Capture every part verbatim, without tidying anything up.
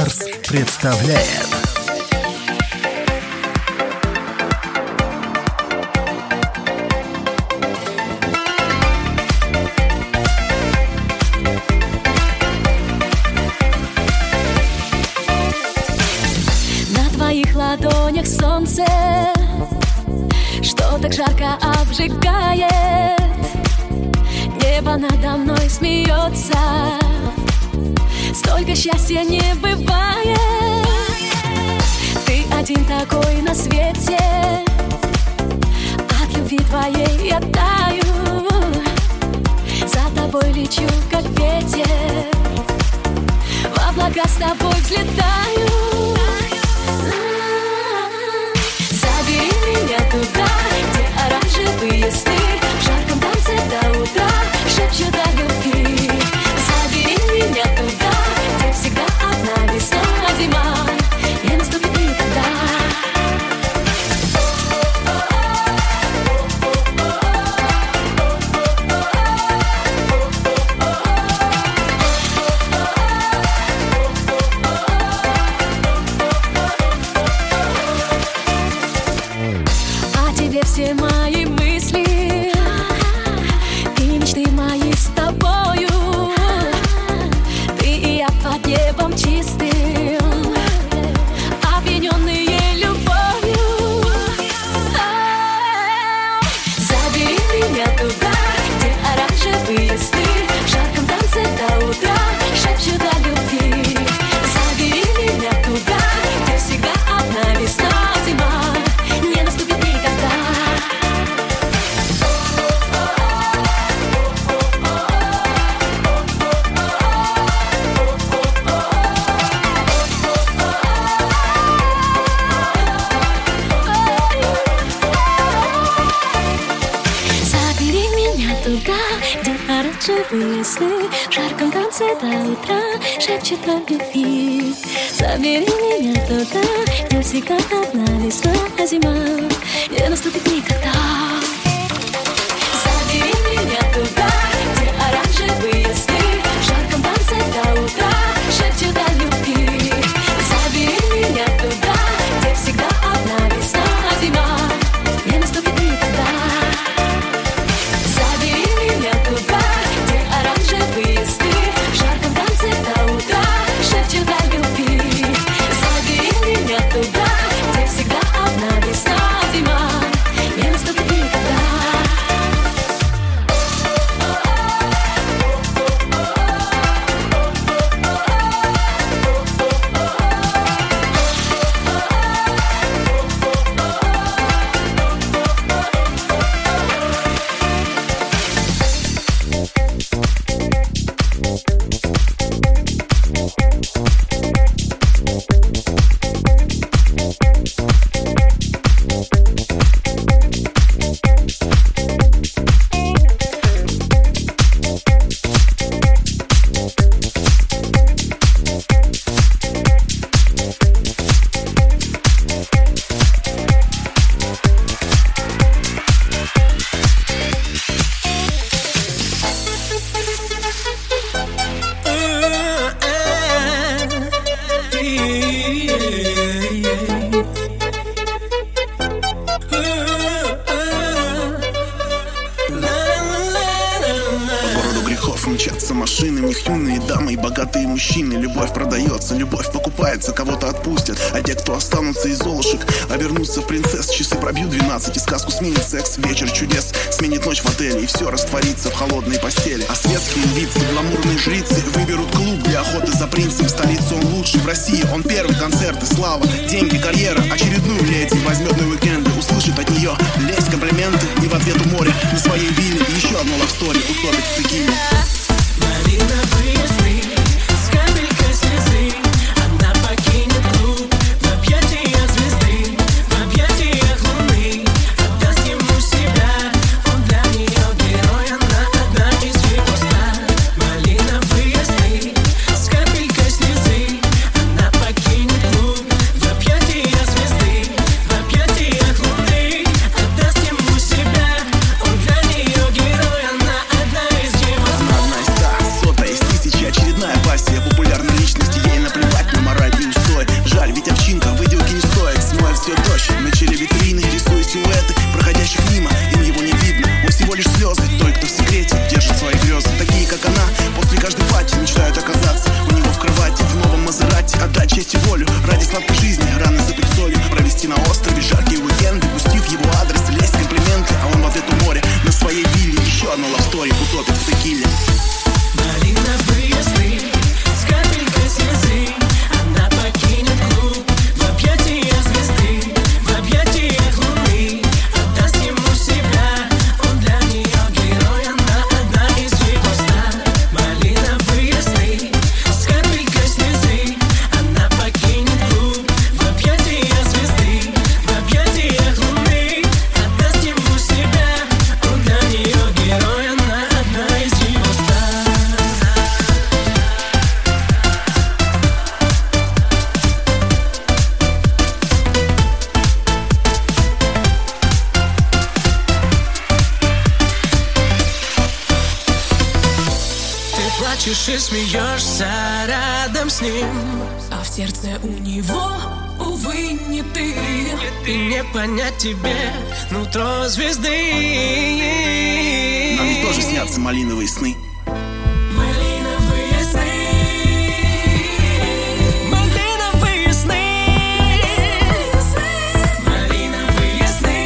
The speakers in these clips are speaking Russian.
Brothers представляет на твоих ладонях солнце, что так жарко обжигает. Небо надо мной смеется, столько счастья не бывает. Ты один такой на свете, от любви твоей я таю. За тобой лечу, как ветер, в облака с тобой взлетаю. Забери меня туда, где оранжевые сны, в жарком танце до утра шепчут о любви. Забери меня туда, где всегда одна весна, зима, не наступит никогда. О тебе все мои мысли и мечты мои с тобою. Ты и я под небом чистым, опьяненные любовью. Забери меня туда, где оранжевые сны, в жарком танце до утра шепчут о любви. Забери меня туда, где всегда одна весна, зима, не наступит никогда. Забери меня туда, где оранжевые сны, в жарком танце до утра шепчет о любви. Забери меня туда, где всегда одна весна, а зима не наступит никогда. Забери меня туда, где оранжевые сны, в жарком танце до утра шепчет о любви. Забери меня туда, где всегда одна весна, а зима не наступит никогда. Забери меня туда, где оранжевые сны, в жарком танце до утра шепчут о любви. Забери меня туда, где всегда одна весна, зима, не наступит никогда. Мчатся машины, в них юные дамы и богатые мужчины. Любовь продается, любовь покупается, кого-то отпустят, а те, кто останутся из золушек, обернутся в принцесс. Часы пробьют двенадцать, и сказку сменит секс. Вечер чудес сменит ночь в отеле, и все растворится в холодной постели. А светские львицы, гламурные жрицы выберут клуб для охоты за принцем. В столице он лучший, в России он первый. Концерты, слава, деньги, карьера. Очередную леди возьмет на уикенды, услышит от нее лезть, комплименты, и в ответ у моря на своей вилле еще одну лавстори утопит в текиле. Малиновые сны с капелькой слезы, она покинет клуб в объятиях звезды, в объятиях луны, отдаст ему себя, он для нее герой, она одна из его ста. Малиновые сны с капелькой слезы, она покинет клуб в объятиях звезды, в объятиях луны, отдаст ему себя, он для нее герой, она одна из его ста. Она одна из ста, сотая из обрести волю ради сладкой жизни, раны забыть солью, провести на острове жаркие уикенды, пустив его адрес и лезть комплименты, а он в ответ у моря на своей вилле еще одну лавстори утопит в текиле. Малиновые сны с капелькой слезы, она покинет клуб в объятиях звезды, в объятиях луны, отдаст ему себя, он для нее герой, она одна из его ста. Малиновые сны с капелькой слезы, она покинет клуб в объятиях звезды, в объятиях луны, отдаст ему себя, он для нее герой, она одна из его ста. Ты плачешь и смеешься рядом с ним, А в сердце у него, увы, не ты. и не понять тебе нутро звезды. Нам ведь тоже снятся малиновые сны. Малиновые сны, малиновые сны, малиновые сны.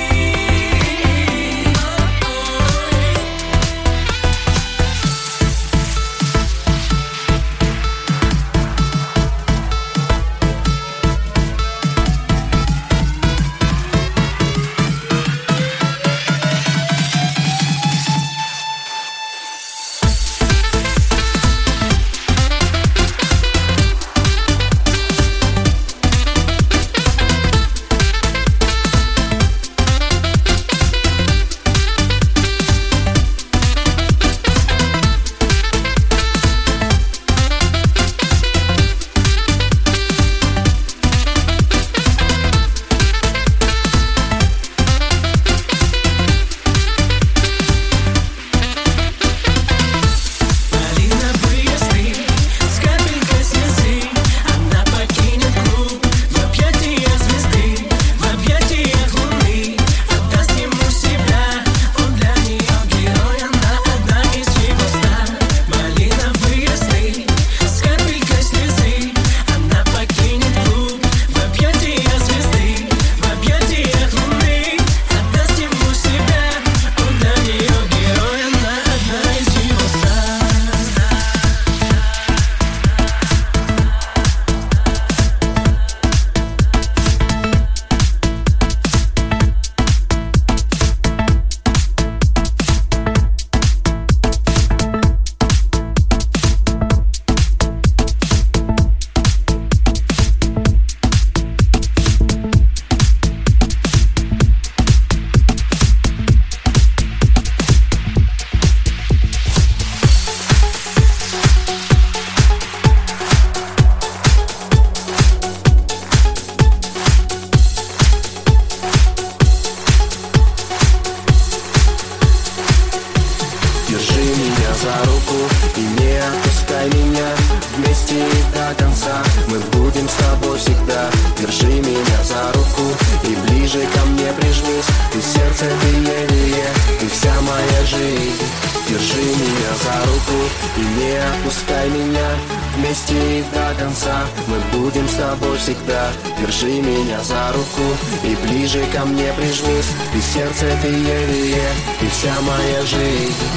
за руку и не отпускай меня. Вместе до конца мы будем с тобой всегда. Держи меня за руку и ближе ко мне прижмись. Ты сердце биение, ты вся моя жизнь. Держи меня за руку и не отпускай меня. Вместе до конца мы будем с тобой всегда. Держи меня за руку и ближе ко мне прижмись. Ты сердце биение, ты вся моя жизнь.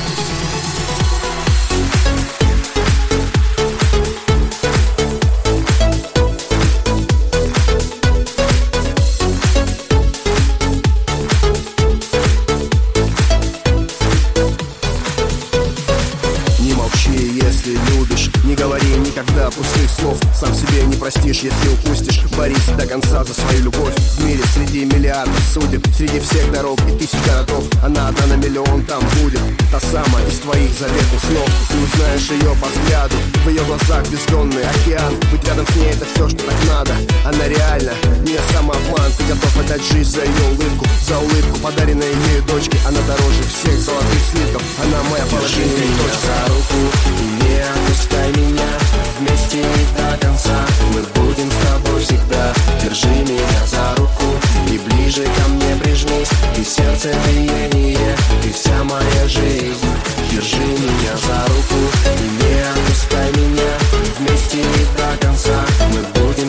Если любишь, не говори никогда пустых слов. Сам себе не простишь, если упустишь. Борись до конца за свою любовь. В мире среди миллиардов судеб, среди всех дорог и тысяч городов, она одна на миллион там будет. Та самая из твоих заветных снов. Ты узнаешь ее по взгляду, в ее глазах бездонный океан. Быть рядом с ней это все, что так надо. Она реально, не самообман. Ты готов отдать жизнь за ее улыбку, за улыбку, подаренной ею дочке. Она дороже всех золотых слитков. Она моя положительная точка. За руку и не отпускай меня. Вместе до конца мы будем с тобой всегда. Держи меня за руку и ближе ко мне прижмись. Ты сердце биение, ты вся моя жизнь. Держи меня за руку и не отпускай меня. Вместе до конца мы будем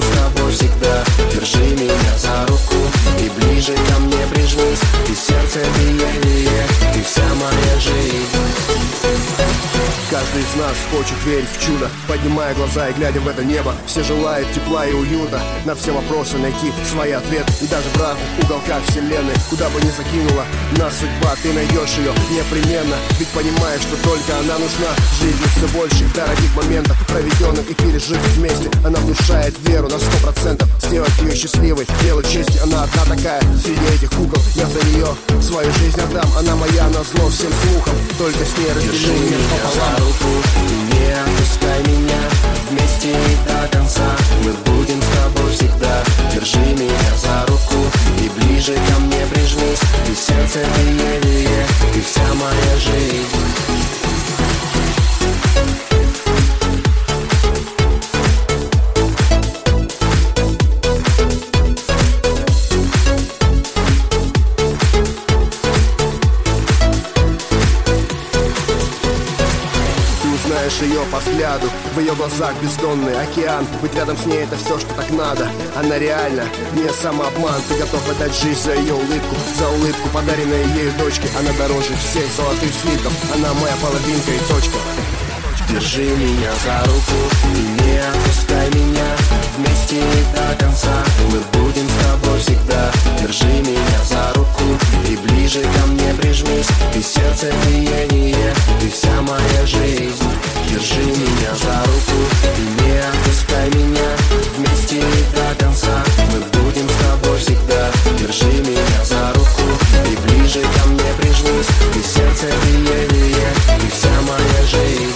хочет верить в чудо, поднимая глаза и глядя в это небо. Все желают тепла и уюта, на все вопросы найти свои ответы. И даже в разных уголках вселенной, куда бы ни закинула нас судьба, ты найдешь ее непременно. Ведь понимаешь, что только она нужна. Жизнь все больше дорогих моментов, проведенных и пережитых вместе. Она внушает веру на сто процентов, сделать ее счастливой, делать честь. Она одна такая среди этих кукол. Я за нее свою жизнь отдам. Она моя назло всем слухам, только с ней разделю мир пополам. За руку и не отпускай меня, вместе и до конца. Мы будем с тобой всегда. Держи меня за руку и ближе ко мне прижмись. Ты сердце биение, ты вся моя жизнь. Ее по взгляду, в ее глазах бездонный океан. Быть рядом с ней это все, что так надо. Она реально не самообман. Ты готов отдать жизнь за ее улыбку, за улыбку, подаренной ею дочке. Она дороже всех золотых слитков. Она моя половинка и точка. Держи меня за руку и не отпускай меня, вместе и до конца. Мы будем с тобой всегда. Держи меня за руку и ближе ко мне прижмись. Ты сердце биение, ты вся моя жизнь. Держи меня за руку и не отпускай меня, вместе и до конца. Мы будем с тобой всегда. Держи меня за руку и ближе ко мне прижмись. Ты сердце биение, ты вся моя жизнь.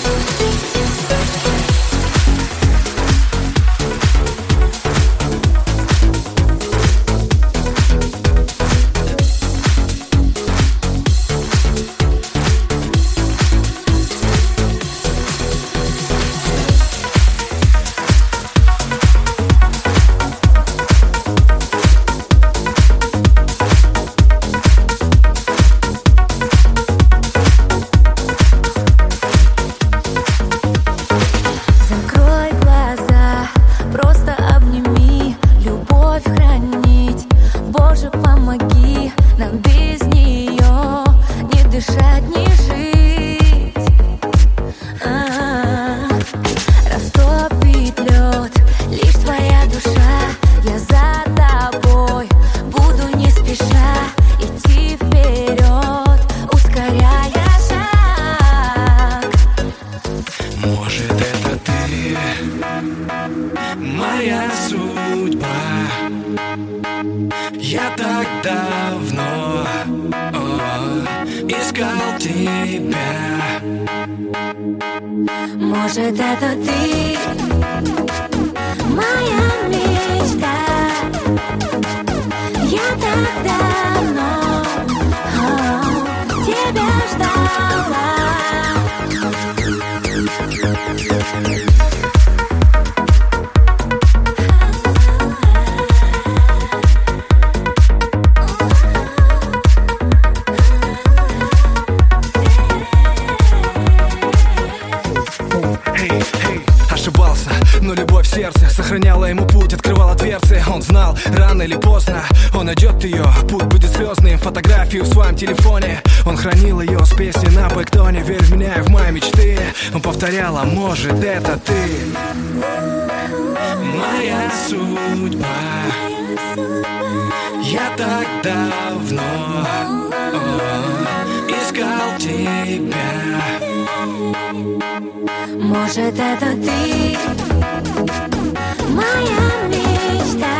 Моя судьба. Я так давно о, искал тебя. Может, это ты, моя мечта. Я так давно о, тебя ждала. Но любовь в сердце сохраняла ему путь, открывала дверцы. Он знал, рано или поздно он найдет ее. Путь будет слезным, фотографию в своем телефоне он хранил ее с песней на бэктоне. Верь в меня и в мои мечты. Он повторял, а может это ты. Моя судьба. Я так давно о, искал тебя. Может, это ты, моя мечта.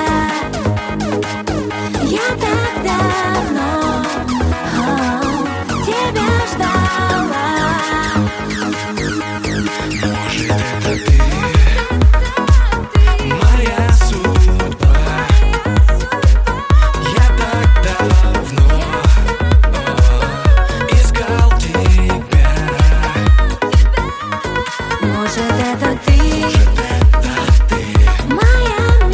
Я так давно о, тебя ждала. Может, это ты, моя судьба. Я так давно о, искал тебя. Может, это ты, Может, это ты, моя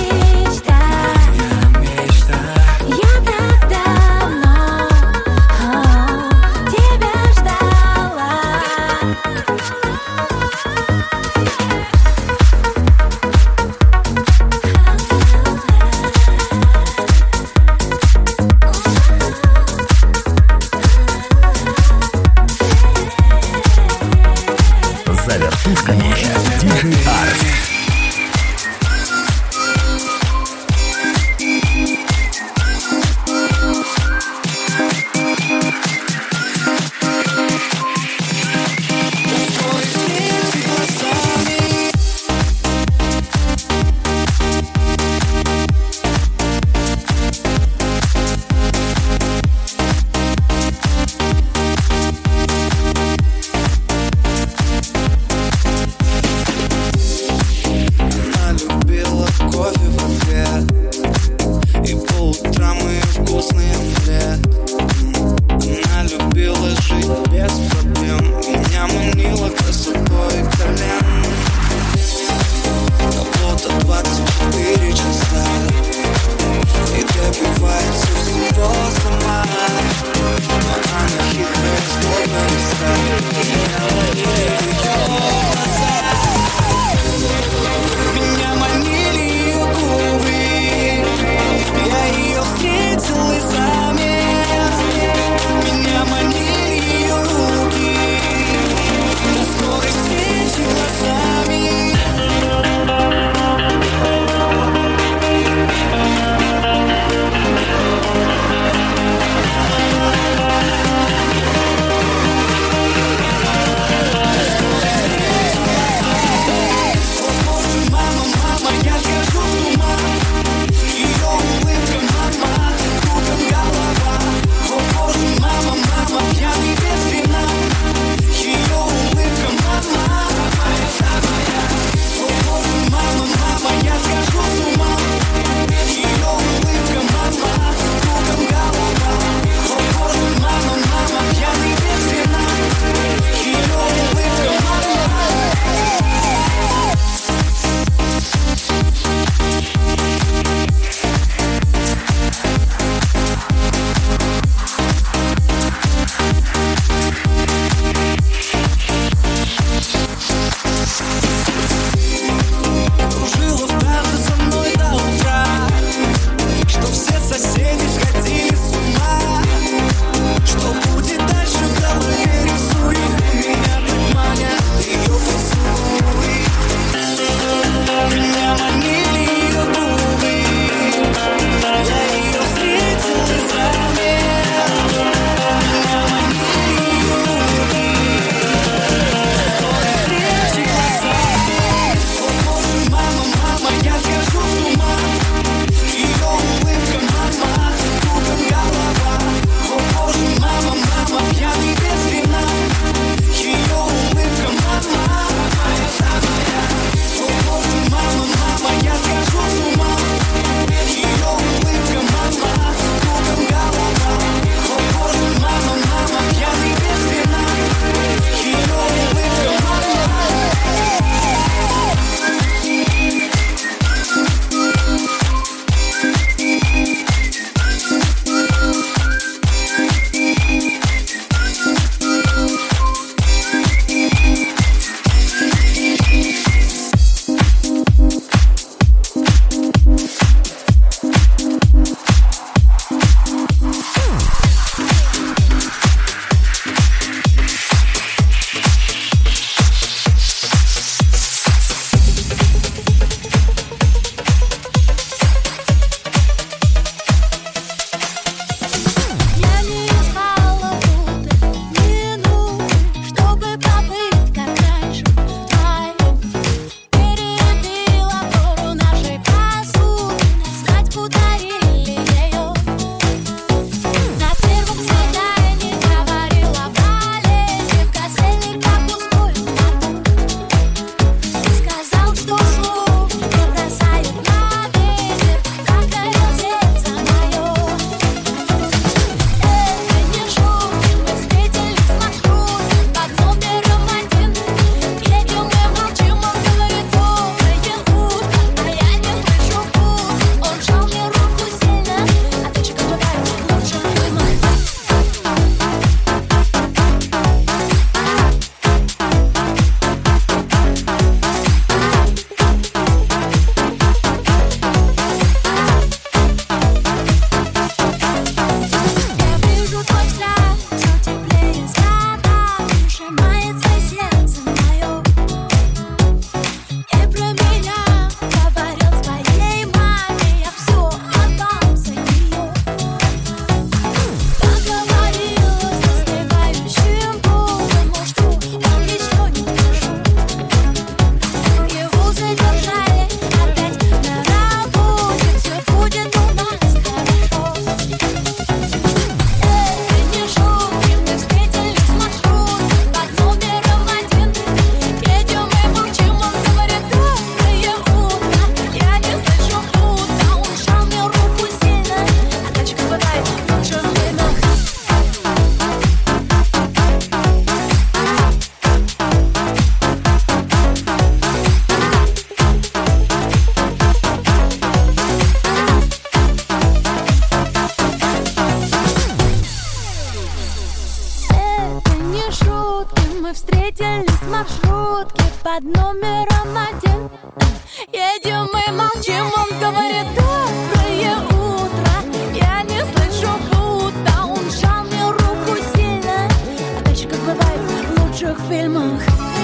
под номером один. Едем и молчим, он говорит: доброе утро. Я не слышу, будто он сжал мне руку сильно. А дальше, как бывает в лучших фильмах,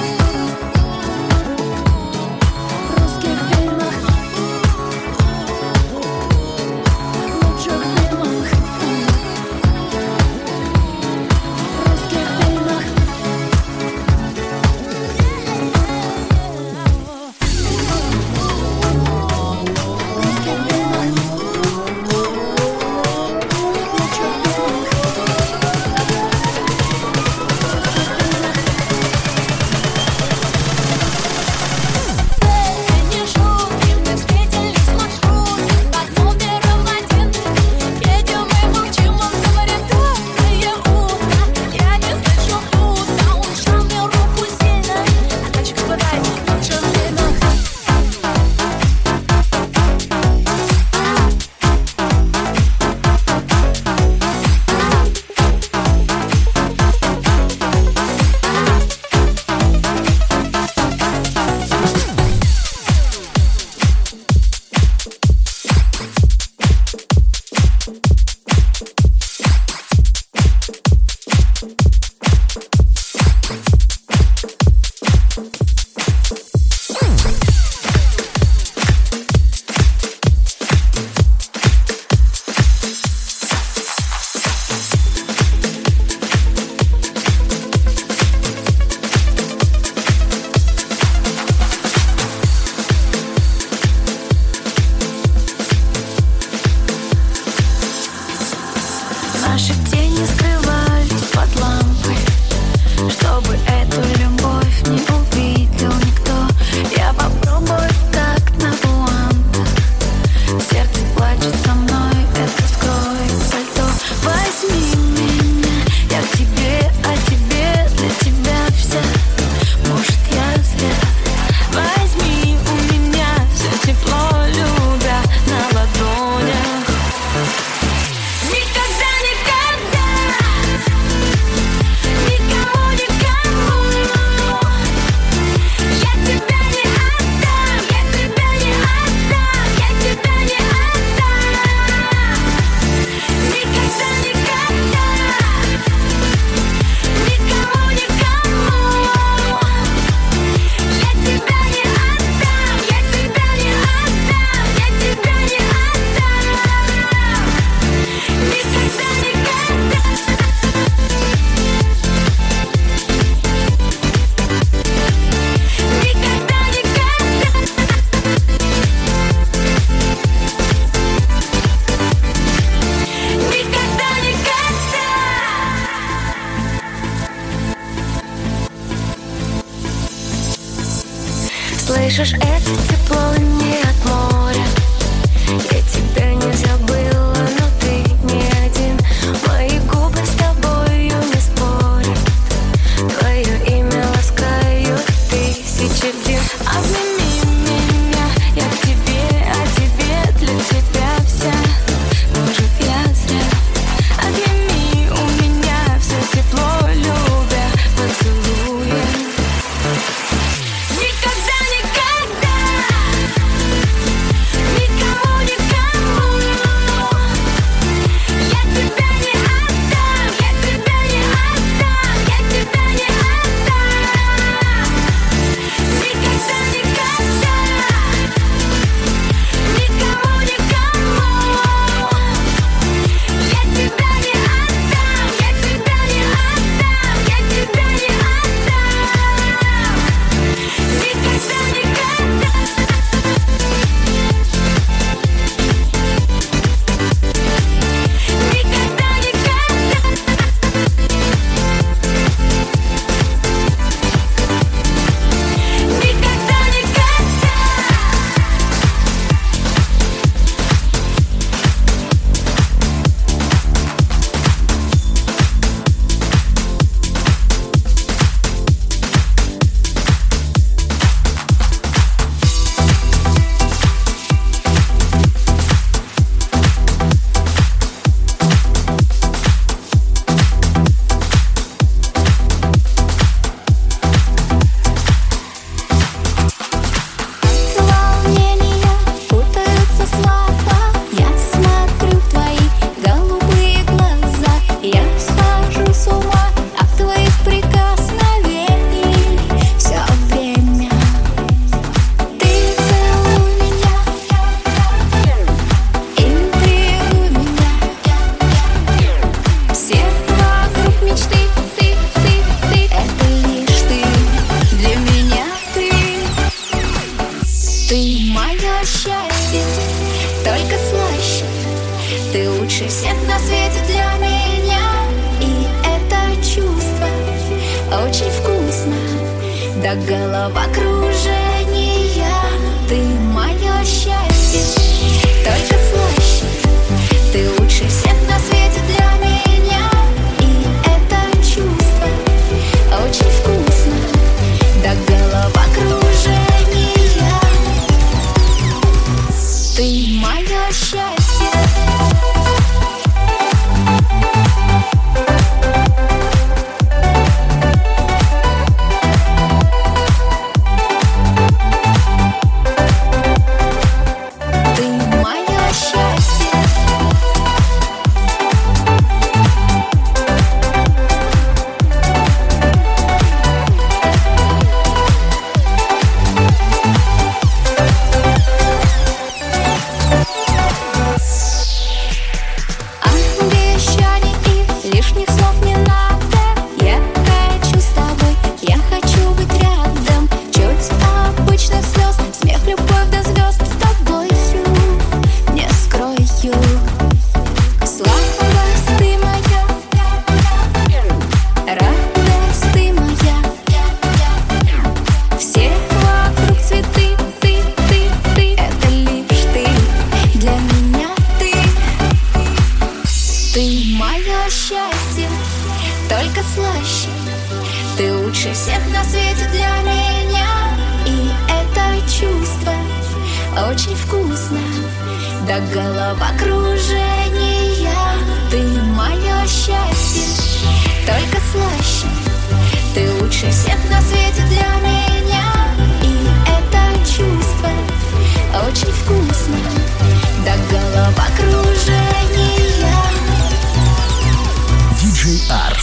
русских фильмах, лучших фильмах, русских фильмах. Наши тени скрывались под лампой, чтобы эту любовь не увидел никто. Я попробую так на пуантах. Сердце плачет со мной, это скроет пальто. Возьми меня, я к тебе, а тебе, для тебя вся. Может, я зря. Возьми у меня все тепло, любя на ладонях. Никогда, никогда, никому, никому я тебя не отдам, я тебя не отдам, я тебя не отдам. Никогда, никогда, никому, никому я тебя не отдам, я тебя не отдам, я тебя не отдам. Никогда, никогда. Никогда, никогда. Никогда, никогда. Слышишь, это тепло не от моря. Я тебя не забыла, но ты не один. Мои губы с тобою не спорят. Твое имя ласкают тысячи дней. Обними меня, я к тебе, а тебе, для тебя вся. Может, я зря. Отними у меня все тепло, любя поцелуем. Никогда, никогда. лучше всех на свете для меня. И это чувство очень вкусно, до головокружения. Ты мое счастье, только слаще. Ты лучше всех на свете для меня. И это чувство очень вкусно, до головокружения. Ты мое счастье. Только слаще. Ты лучше всех на свете для меня. И это чувство очень вкусно, до головокружения. Ты мое счастье, только слаще. Ты лучше всех на свете для меня. И это чувство очень вкусно, до головокружения. диджей Арс.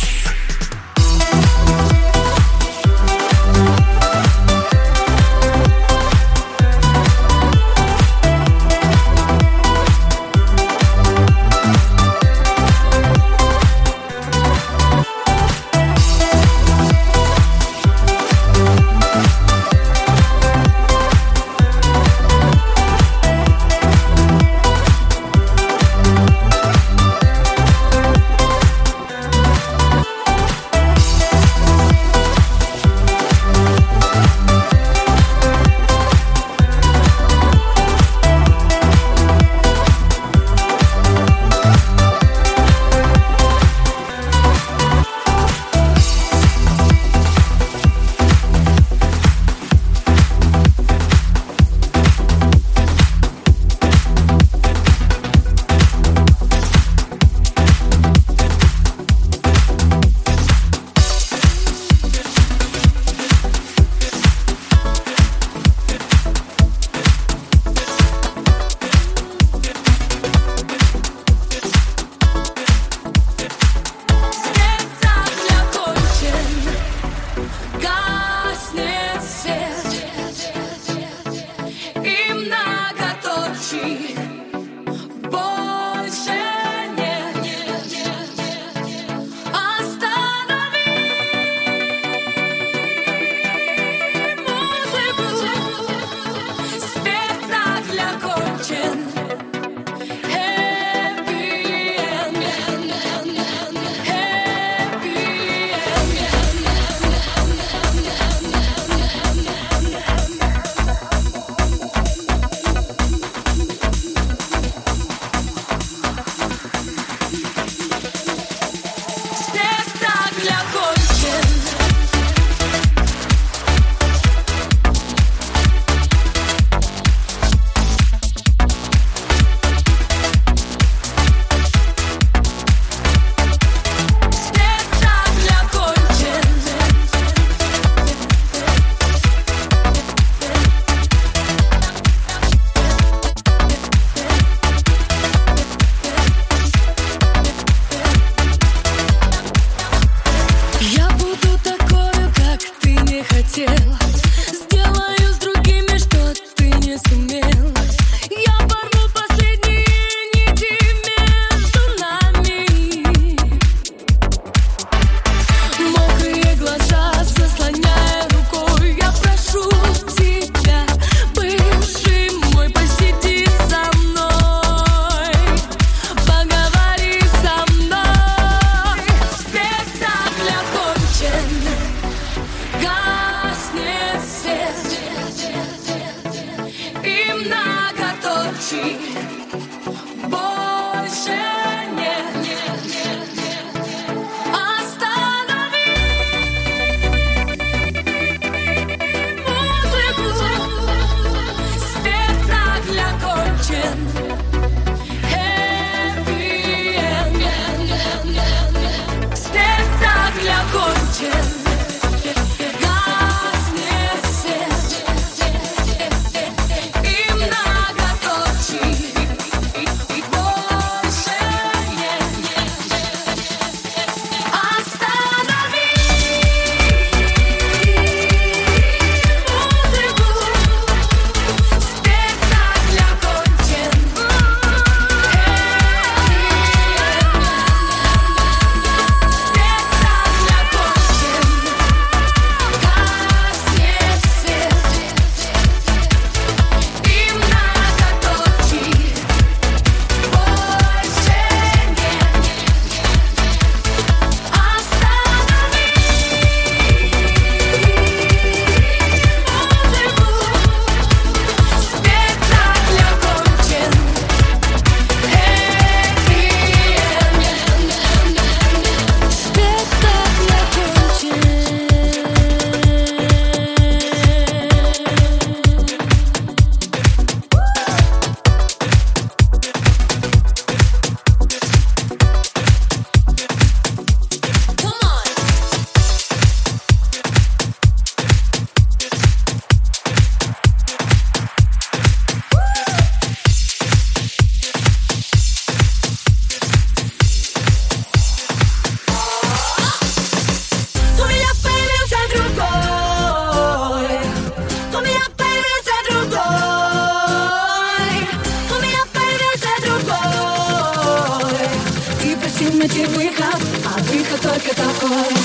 найти выход, а выход только такой.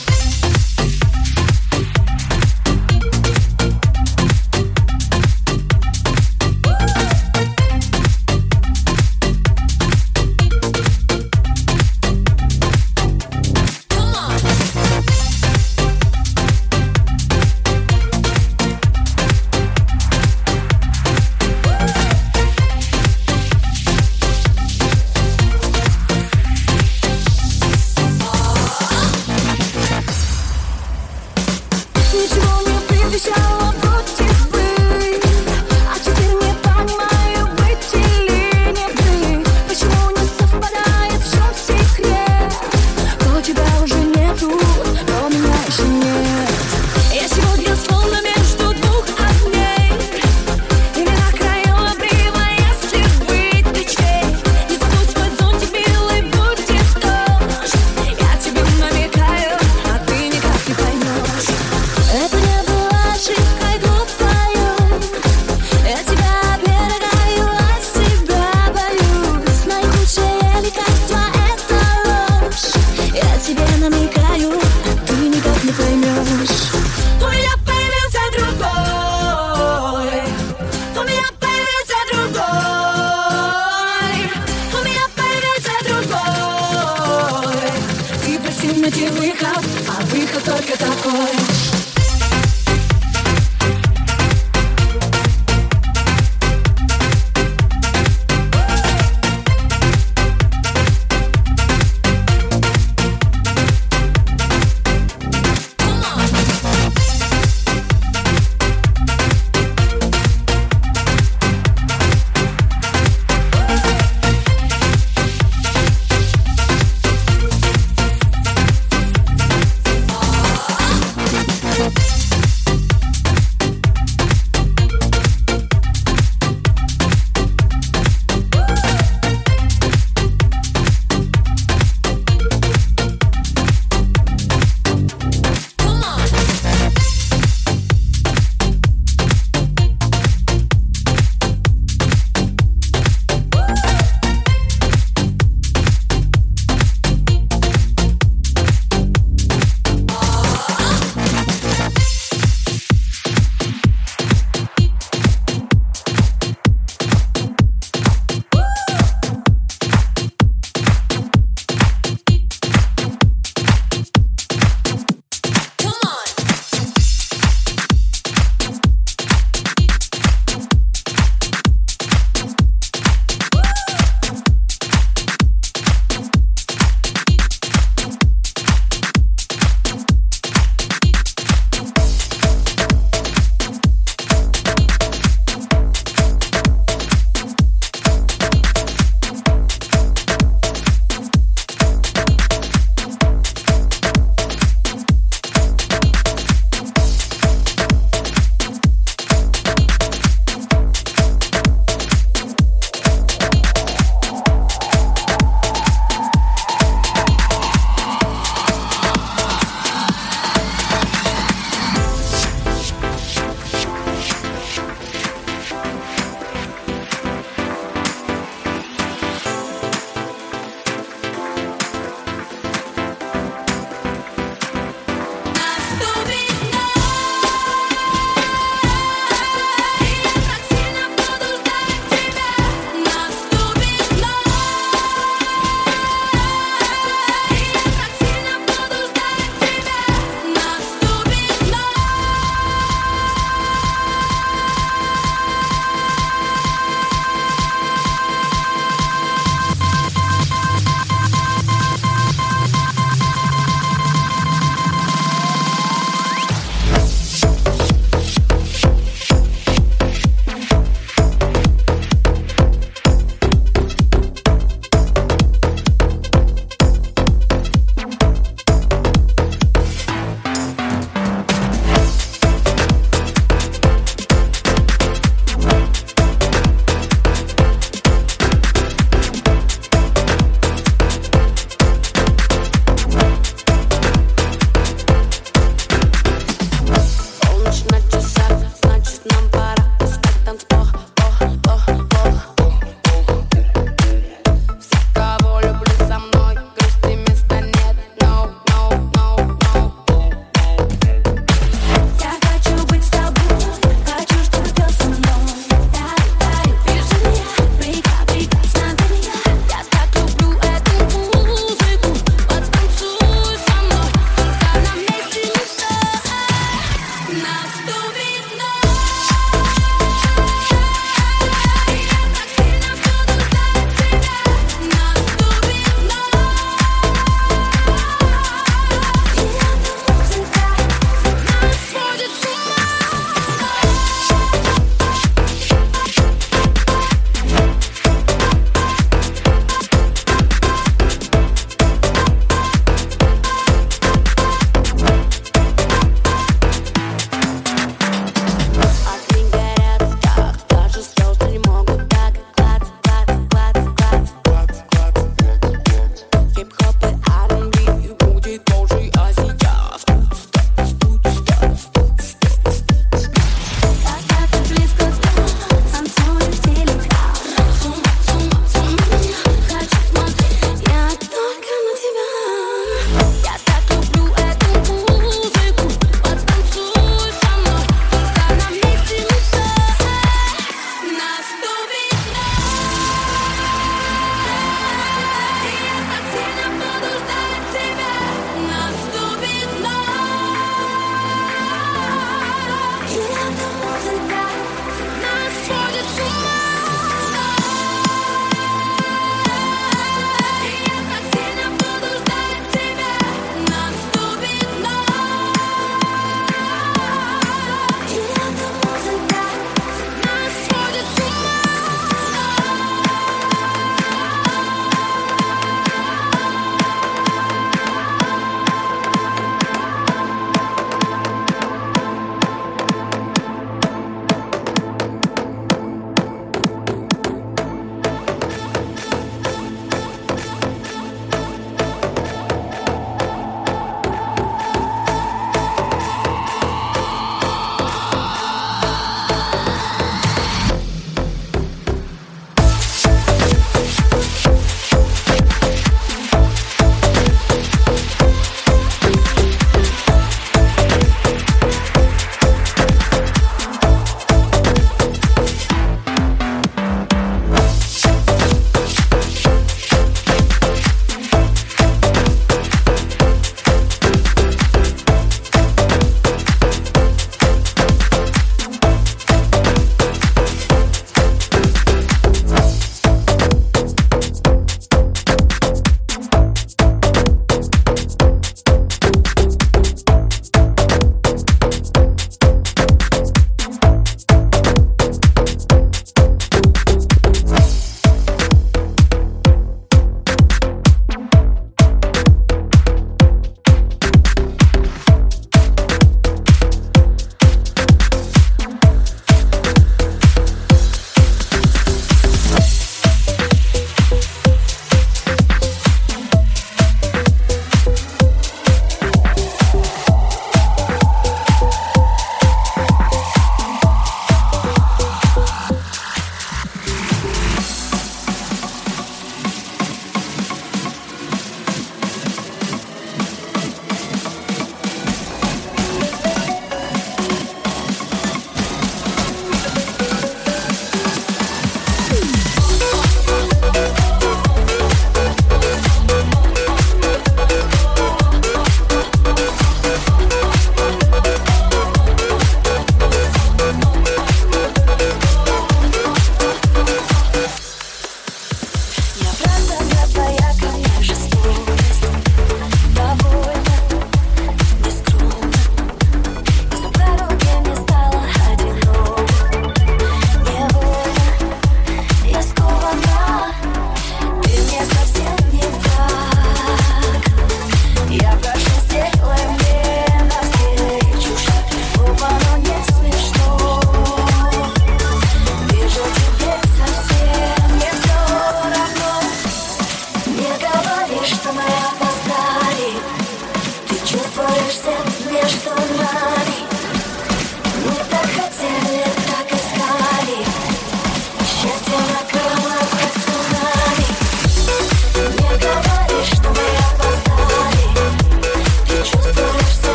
Ничего не предвещало вроде бы, а теперь не понимаю, быть или не быть. Почему не совпадает, в чем секрет? То тебя уже нету, но меня еще нет. Я сегодня словно между двух огней, или на краю обрыва, если быть точней. Не забудь мой зонтик, милый, будет дождь. Я тебе намекаю, а ты никак не поймешь. Это не была ошибкой глупою. Я тебя оберегаю, а себя боюсь. Наихудшее лекарство — это ложь. Я тебе намекаю, а ты никак не поймешь. У меня появился другой. У меня появился другой. У меня появился другой. Ты просил найти выход, а выход только такой.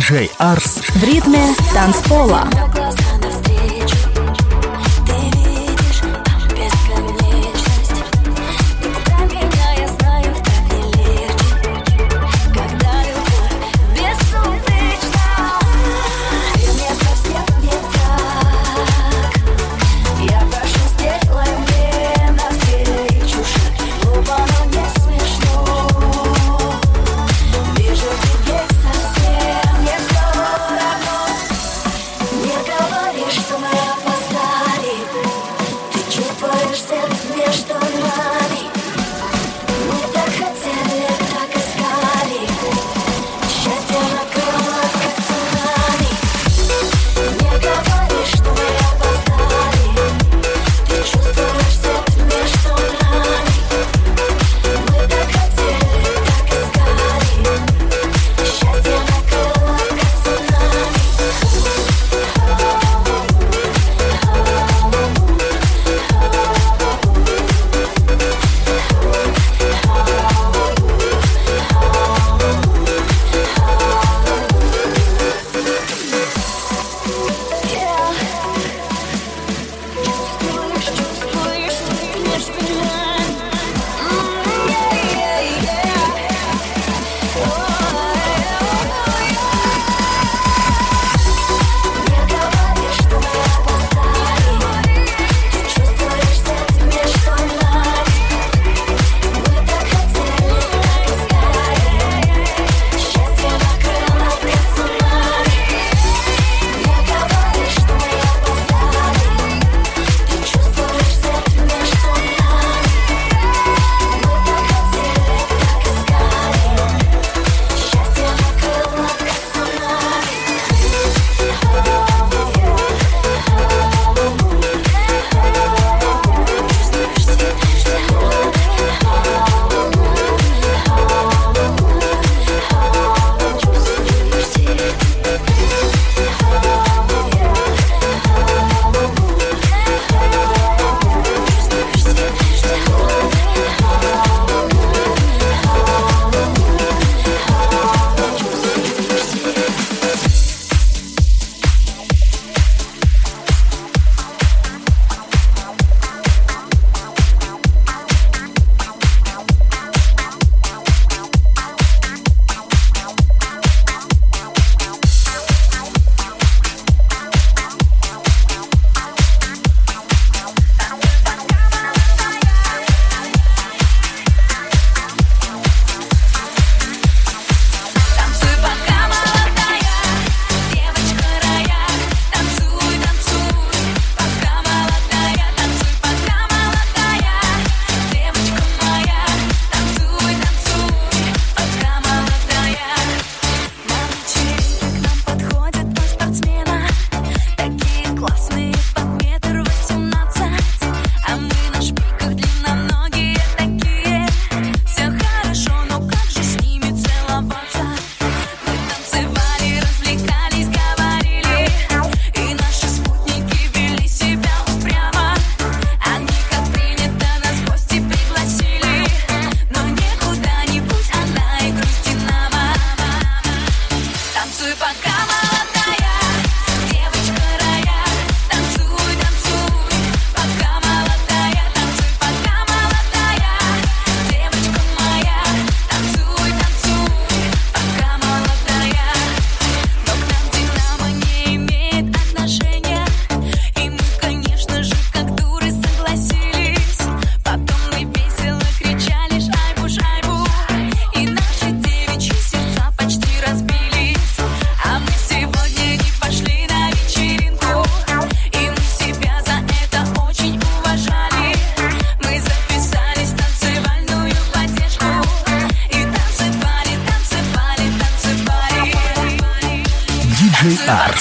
диджей Арс в ритме танцпола. Глаза навстречу, ты видишь там бесконечность. Для меня, я знаю, так не легче, когда любовь бессуточна. Ты мне совсем не так. Я прошу, сделай мне навстречу шаг. Глупо, но не смешно. Вижу, тебе совсем не все равно. Не говори, что мы опоздали. Ты чувствуешь сердце между нами. Мы так хотели, так искали. Счастье накрыло, как цунами. Не говори, что мы опоздали. Ты чувствуешь сердце между нами. Мы так хотели, так искали. Счастье накрыло, как цунами. Чувствуешь, чувствуешь, между нами. Не говори, что мы опоздали. Ты чувствуешь сердце между нами. Мы так хотели, так искали. Счастье накрыло, как цунами. Не говори, что мы опоздали. Ты чувствуешь сердце между нами. Мы так хотели, так искали. Счастье накрыло, как цунами. Танцуй, пока молодая, девочка рая. Танцуй, танцуй, пока молодая. Танцуй, пока молодая, девочка моя. Танцуй, танцуй, пока молодая. На вечеринке к нам подходят два спортсмена. Такие классные, под метр восемнадцать. А мы на шпильках длинноногие такие. Все хорошо, но как же с ними целоваться? Мы танцевали, развлекались, говорили. И наши спутники вели себя упрямо. Они, как принято, нас в гости пригласили. Но не куда-нибудь, а на игру с «Динамо». Танцуй, пока молодая, девочка рая. Танцуй, танцуй, пока молодая. Танцуй, пока молодая, девочка моя. Танцуй, танцуй, пока молодая. Но к нам «Динамо» не имеет отношения. И мы, конечно же, как дуры согласились. Потом мы весело кричали «Шайбу, шайбу!» И наши девичьи сердца почти разбились. А мы сегодня не пошли на вечеринку. И мы себя за это очень уважали. Мы записались в танцевальную поддержку. И танцевали, танцевали, танцевали. диджей Арс.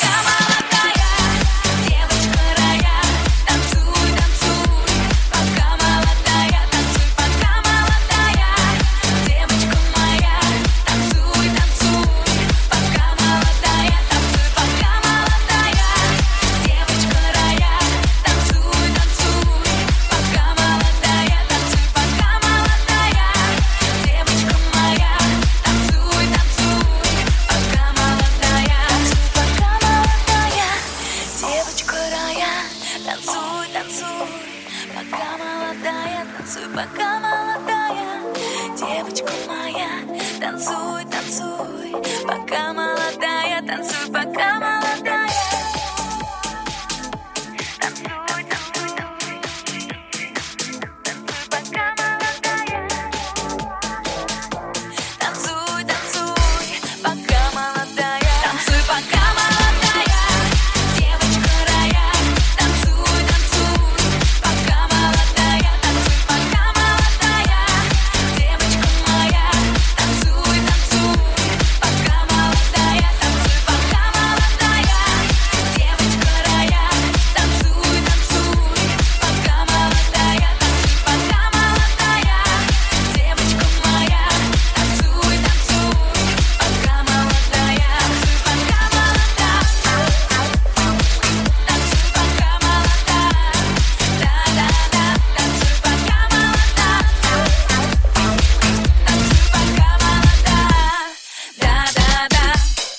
Девочка рая, танцуй, танцуй, пока молодая. Танцуй, пока молодая, девочка моя. Танцуй, танцуй, пока молодая. Танцуй, пока молодая, девочка рая. Танцуй, танцуй, пока молодая. Танцуй, пока молодая, девочка моя. Танцуй, танцуй, пока молодая. пока молодая, танцуй, пока молодая. Танцуй, танцуй, танцуй, танцуй, пока молодая. Танцуй, танцуй, пока молодая. Танцуй, пока молодая, девочка рая. Танцуй, танцуй, пока молодая. Танцуй, пока молодая, девочка моя. Танцуй, танцуй, пока молодая. Танцуй, пока молодая, девочка рая. Танцуй, танцуй, пока молодая. Танцуй, пока молодая, девочка моя. Танцуй, танцуй, пока молодая. Танцуй, пока молодая. Танцуй, пока молодая. Да-да-да. Танцуй, пока молодая. Танцуй, пока молодая. Да-да-да.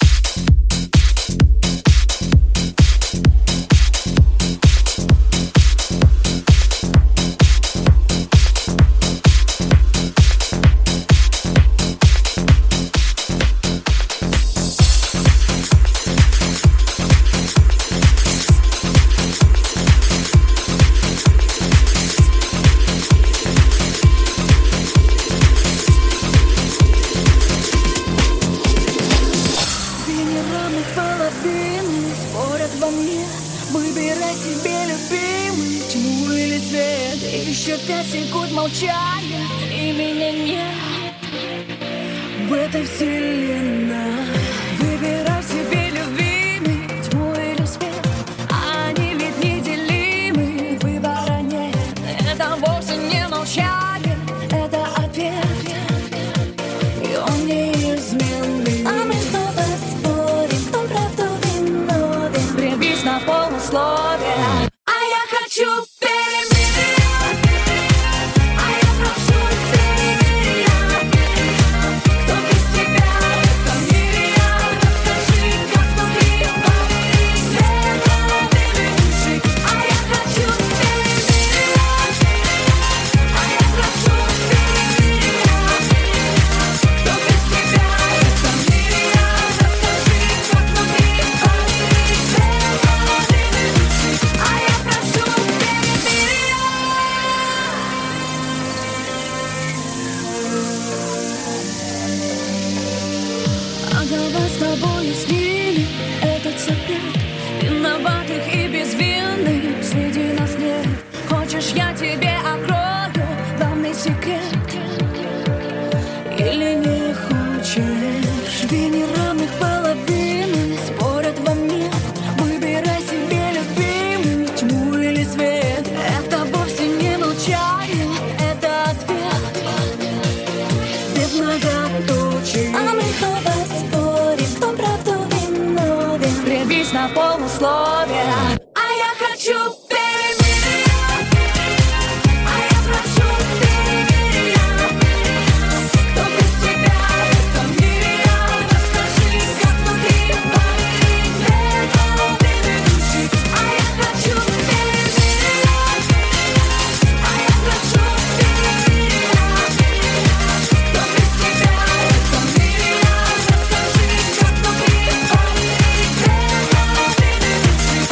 Две неравных половины спорят во мне. Выбирай себе, любимый, тьму или свет. Еще пять секунд молчания, и меня нет в этой вселенной. Выбирай себе, любимый, тьму или свет. Они ведь неделимы, выбора нет. Это вовсе не молчание, это ответ, и он неизменный. А мы снова спорим, кто правду виновен. Прибись на полусловие. А я хочу перемирия. А я прошу перемирия. Кто без тебя в этом мире? Расскажи, как внутри поверить. Белые души. А я хочу перемирия. А я прошу перемирия. Кто без тебя в этом мире? Расскажи, как внутри поверить. Белые души. А я прошу перемирия. А давай с тобой снимем этот запрет. Виноватых и безвинных среди нас нет. Хочешь, я тебе открою главный секрет? Или не хочешь? Две неравных половины спорят во мне. Выбирай себе, любимый, тьму или свет. Это вовсе не молчание, это ответ без многоточий. А мы снова спорим, кто правду виновен. Прибись на полусловие. А я хочу перемирия. А я прошу перемирия. Кто без тебя в этом мире? Расскажи, как внутри поверить. Белые души. А я хочу перемирия. А я прошу перемирия. Кто без тебя в этом мире? Расскажи, как внутри поверить. Белые души.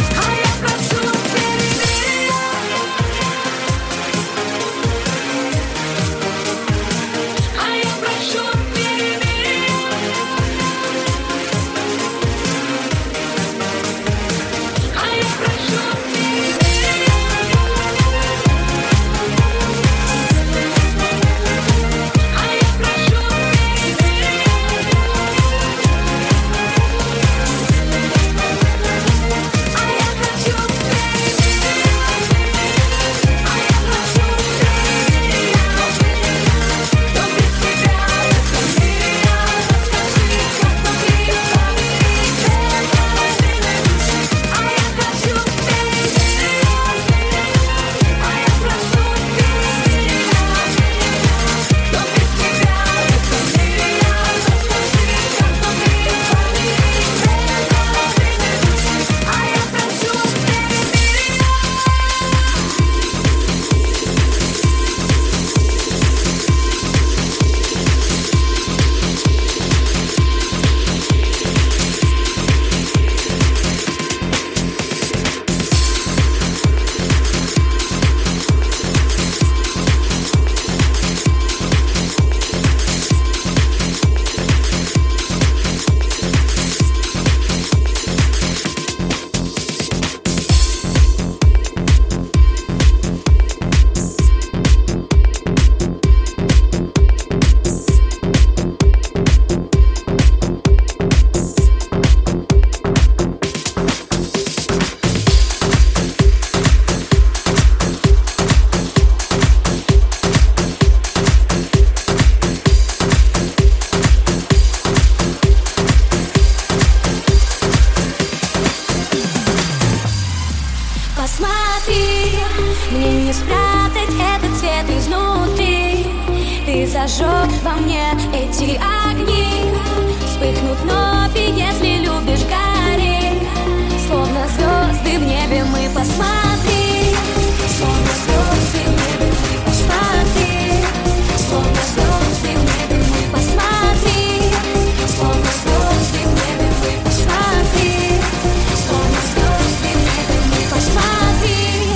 Мне не спрятать этот цвет изнутри. Ты зажег во мне эти огни. Вспыхнут вновь, и если любишь, гори. Словно звезды в небе мы посмотри. Словно звезды в небе мы посмотри. Словно звезды в небе мы посмотри. Словно звезды в небе мы посмотри. Словно звезды в небе мы посмотри.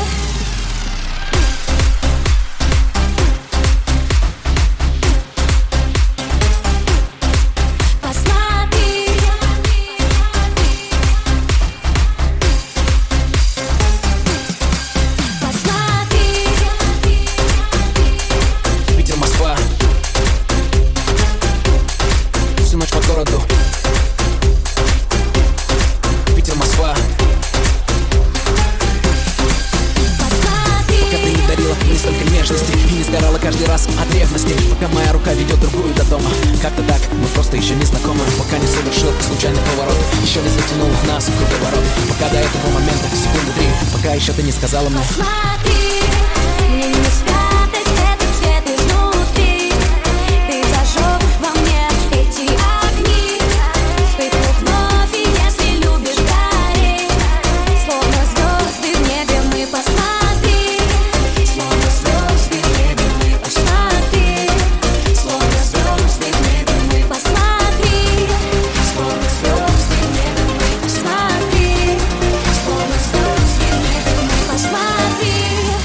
Каждый раз от ревности, пока моя рука ведет другую до дома. Как-то так, мы просто еще не знакомы. Пока не совершил случайный поворот, еще не затянул нас в круговорот. Пока до этого момента секунды три, пока еще ты не сказала мне. Посмотри, мне не спрятать этот цвет изнутри. Ты зажег во мне эти огни. Вспыхнут вновь, и если любишь, гори. Словно звезды в небе мы посмотри. Словно звезды в небе мы посмотри. Словно звезды в небе мы посмотри. Словно звезды в небе мы посмотри. Словно звезды в небе мы посмотри.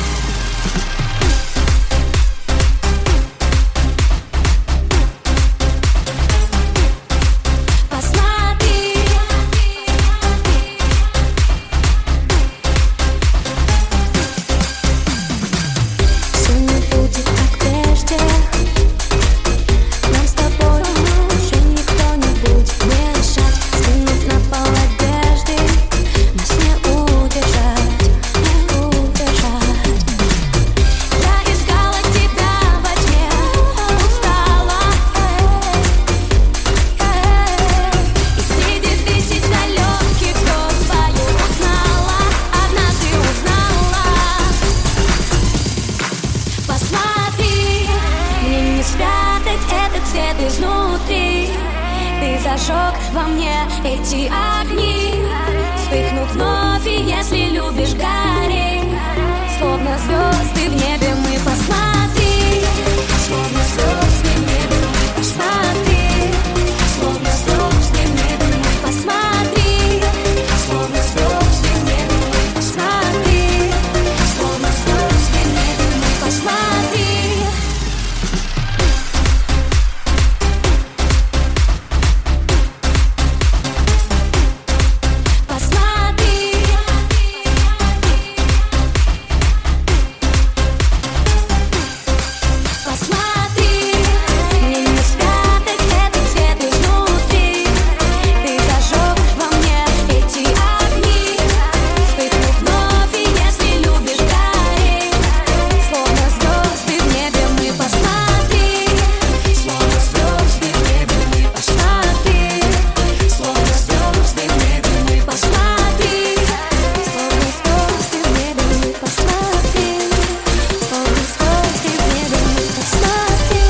Все не будет как прежде. Нам с тобой уже никто не будет мешать. Скинуть на пол одежды нас не удержать, не удержать. Я искала тебя во тьме, устала. И среди тысяч далеких звезд свою узнала, однажды узнала. Посмотри, мне не спрятать этот цвет изнутри. Ты зажег во мне эти огни. Вспыхнут вновь, и если любишь, гори. Словно звезды в небе мы посмотри. Словно звезды в небе мы посмотри. Словно звезды в небе мы посмотри. Словно звезды в небе мы посмотри. Словно звезды в небе мы посмотри. Посмотри. Посмотри, мне не спрятать этот цвет изнутри. Ты зажег во мне эти огни. Вспыхнут вновь, и если любишь, гори. Словно звезды в небе мы посмотри. Словно звезды в небе мы посмотри. Словно звезды в небе мы посмотри. Словно звезды в небе мы посмотри. Словно звезды в небе мы посмотри.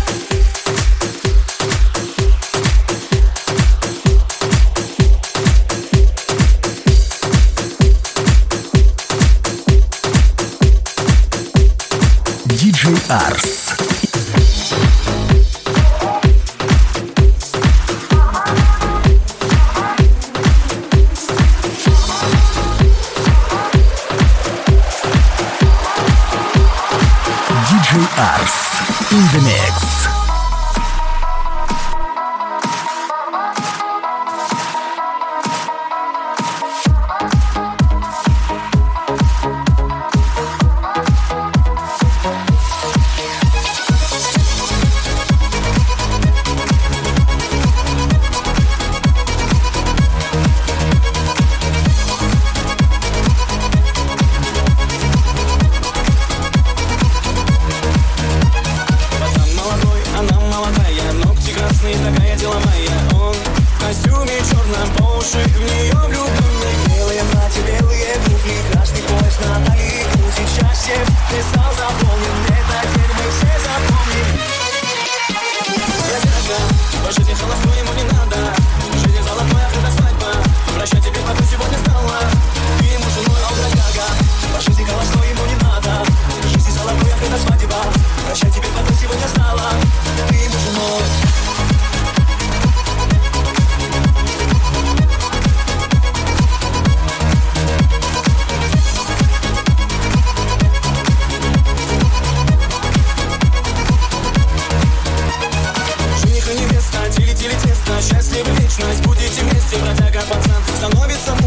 диджей Арс. диджей Арс in the mix.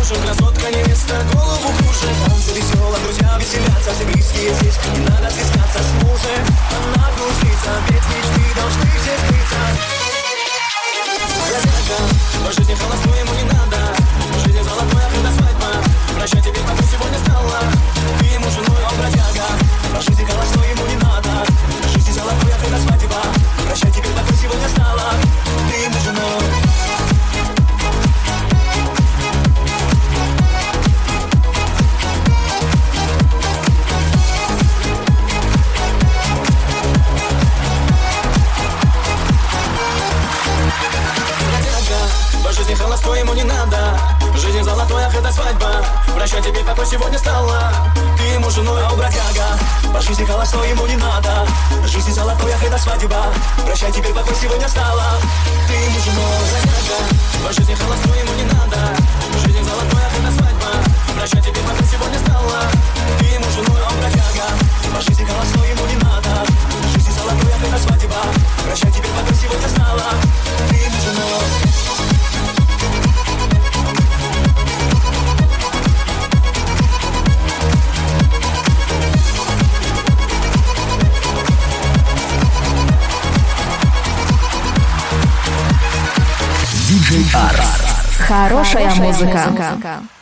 нужен, красотка, невеста, голову кружит. Танцы весело, друзья веселятся, все близкие здесь. Не надо стесняться с мужем, она грустится, ведь мечты должны все сбыться. Бродяга, по жизни холостой ему не надо. Жизнь золотой, а когда свадьба. Прощай, теперь какой сегодня стала. Ты ему женой, он бродяга. По жизни холостой ему не надо. Жизнь золотой, а когда свадьба. Прощай, теперь какой сегодня стала. Ты ему женой. По жизни холостой ему не надо. Жизнь золотой, ах, это свадьба. Прощай, теперь какой сегодня стала. Ты ему женой, а бродяга. По жизни холостой ему не надо. Жизнь золотой, ах, это свадьба. Прощай, теперь какой сегодня стала. Ты ему женой, бродяга. По жизни холостой ему не надо. Жизнь золотой, ах, это свадьба. Прощай, теперь какой сегодня стала. Ты ему женой, а бродяга. По жизни холостой ему не надо. Жизнь золотой, ах, это свадьба. Прощай, теперь какой сегодня стала. Ты ему женой. диджей Арс. Хорошая музыка.